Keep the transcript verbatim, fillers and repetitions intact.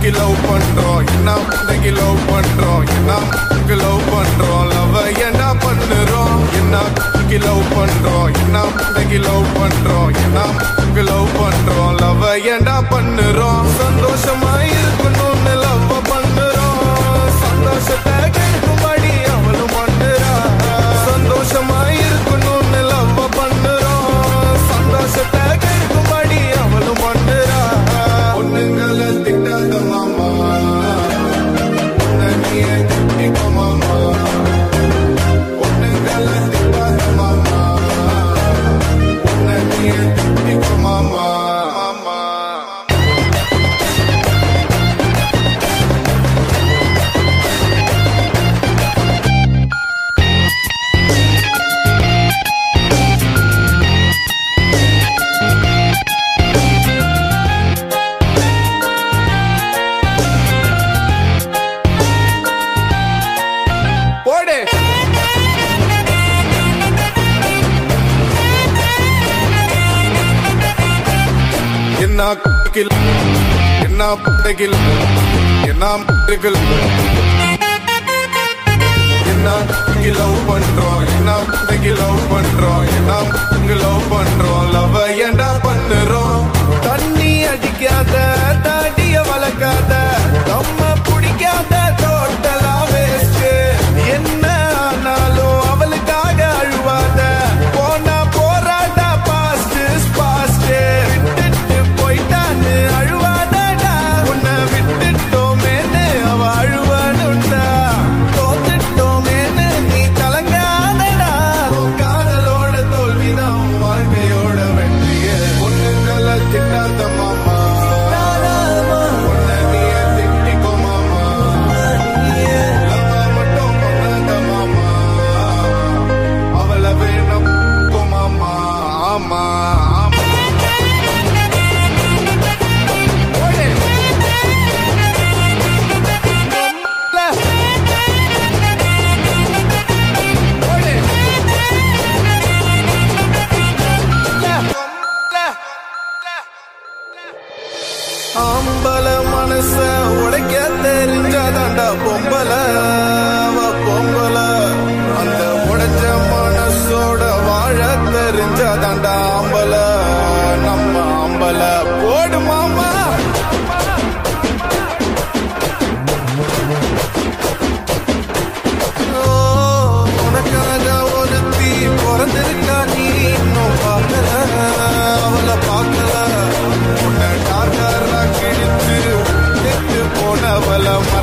love பண்றோம் என்ன உனக்கு love பண்றோம் என்ன உனக்கு love பண்றோம் லவ் என்ன பண்ணுறோம் என்ன உனக்கு love பண்றோம் என்ன உனக்கு love பண்றோம் என்ன உனக்கு love பண்றோம் லவ் என்ன பண்ணுறோம் சந்தோஷமா இருக்கணும்னு லவ் பண்ணுறோம் சந்தோஷத்தை கேட்கும்படி அவளும் பண்ணுறா சந்தோஷமா இருக்கணும்னு லவ் பண்ணுறோம் சந்தோஷத்தை கேட்கும்படி அவளும் பண்ணுறா பொண்ணுங்களை திட்டாத மாமா உன்னையே திட்டிக்கோ மாமா பொண்ணுங்களை திட்டாத மாமா உன்னையே திட்டிக்கோ மாமா மாமா என்ன கில் என்ன பட்டகில் என்ன மட்டகில் என்ன லவ் பண்றோம் என்ன லவ் பண்றோம் என்ன லவ் பண்றோம் லவ் என்ன பண்ணுறோம் தண்ணி அடிக்காத தாடிய வளர்க்காத நம்ம பிடிக்காத டோட்டலா வேஸ்ட் என்ன ஆனாலும் அவளுக்காக அழுவாத போனா போராட்டா பாஸ்ட் பாஸ்ட் விட்டுட்டு போயிட்டான்னு அழுவாதடா உன்னை விட்டுட்டோமேன்னு அவ அழுவானுண்டா தோத்துட்டோமேன்னு நீ கலங்காதடா காதலோட தோல்விதான் வாழ்க்கையோட வெற்றிய பொண்ணுங்களை திட்டாத மாமா ஆம்பல மனச உடைக்க தெரிஞ்சாதாண்டா பொம்பல பொம்பல அந்த உடைஞ்ச மனசோட வாழ தெரிஞ்சாதாண்டா ஆம்பல நம்ம ஆம்பல போடு மாமா உனக்காக ஒருத்தி பிறந்திருக்கா நீ இன்னும் பார்க்கல அவளை பார்க்கல உன்னை டார்கரா கிழிச்சு போனவள